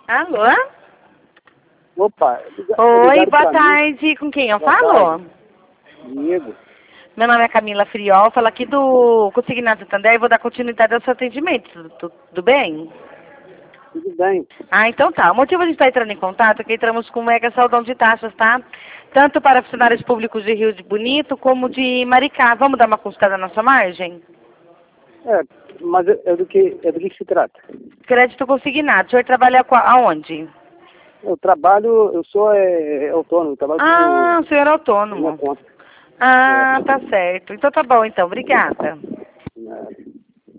Alô? Opa. Oi, boa tarde. Com quem eu falo? Diego. Meu nome é Camila Friol, falo aqui do Consignado Santander e vou dar continuidade ao seu atendimento. Tudo bem? Tudo bem. Então tá. O motivo de a gente estar entrando em contato é que entramos com um mega saldão de taxas, tá? Tanto para funcionários públicos de Rio de Bonito como de Maricá. Vamos dar uma consultada na sua margem? Mas é do que se trata? Crédito consignado. O senhor trabalha aonde? Eu sou autônomo, trabalho O senhor é autônomo. minha conta. Tá certo. Então tá bom, então. Obrigada.